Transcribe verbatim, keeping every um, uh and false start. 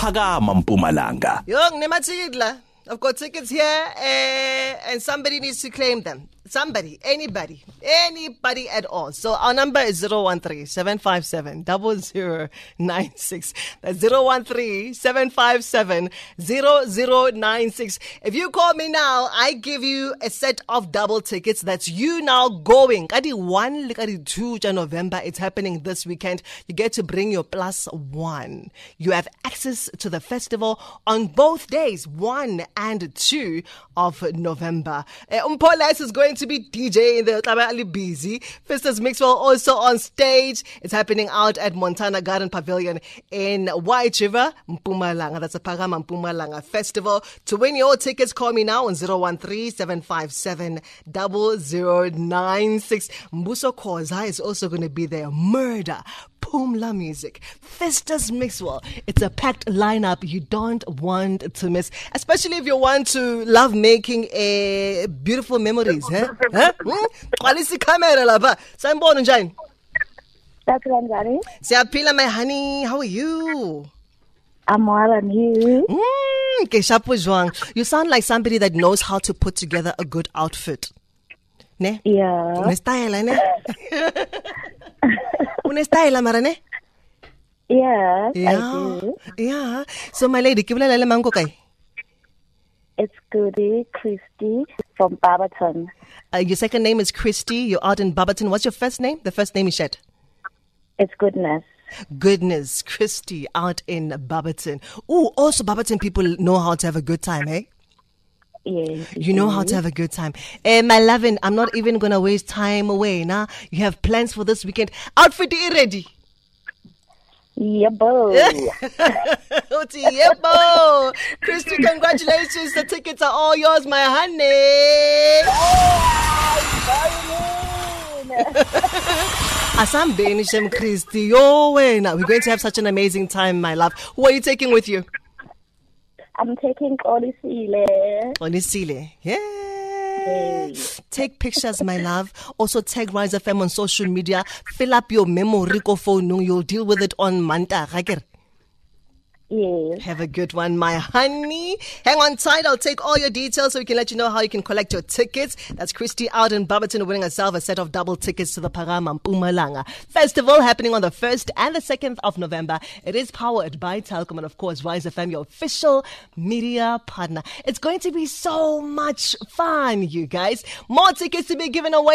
Phakama Mpumalanga. Young Nematigla. I've got tickets here, uh, and somebody needs to claim them. Somebody, anybody, anybody at all. So our number is zero one three, seven five seven, zero zero nine six. That's zero one three, seven five seven, zero zero nine six. If you call me now, I give you a set of double tickets. That's you now going. Kadi one, kadi two November. It's happening this weekend. You get to bring your plus one. You have access to the festival on both days, one and two of November. Uh, Umpoles is going to be D J in the Tabali Busy. Festus Mixwell also on stage. It's happening out at Montana Garden Pavilion in White River, Mpumalanga. That's a Phakama Mpumalanga Festival. To win your tickets, call me now on zero one three, seven five seven, zero zero nine six. Mbuso Khoza is also going to be there. Murder. Pumla Music, Festus Mixwell. It's a packed lineup you don't want to miss, especially if you want to love making a beautiful memories. Huh? Huh? Quality camera lava. Sanibona njani? That's Ranjani. Siyaphila my honey. How are you? I'm well, and you? Mm, keshapo jwang. You sound like somebody that knows how to put together a good outfit. Ne? Yeah. Ne style, ne? Une style, mara ne? Yes, Yeah. I do. Yeah. So my lady, kibulela mango kai. It's Goody Christy from Barberton. Uh, your second name is Christy. You're out in Barberton. What's your first name? The first name is Shed. It's Goodness. Goodness, Christy out in Barberton. Oh, also Barberton people know how to have a good time, eh? Yes. You know how to have a good time. Eh, my loving, I'm not even going to waste time away. Nah? You have plans for this weekend. Outfit ready? Yeah, boo. Oti, yebo. Christy, congratulations. The tickets are all yours, my honey. Asam Benishem Christy. Yo, way. Now we're going to have such an amazing time, my love. Who are you taking with you? I'm taking Olisile. Olisile. Yeah. Take pictures, my love. Also tag Rise F M on social media. Fill up your memory phone. You'll deal with it on Manta. Yes. Have a good one, my honey. Hang on tight. I'll take all your details so we can let you know how you can collect your tickets. That's Christy out in Barberton winning herself a set of double tickets to the Phakama Mpumalanga Festival happening on the first and the second of November. It is powered by Telkom and, of course, Rise F M, your official media partner. It's going to be so much fun, you guys. More tickets to be given away.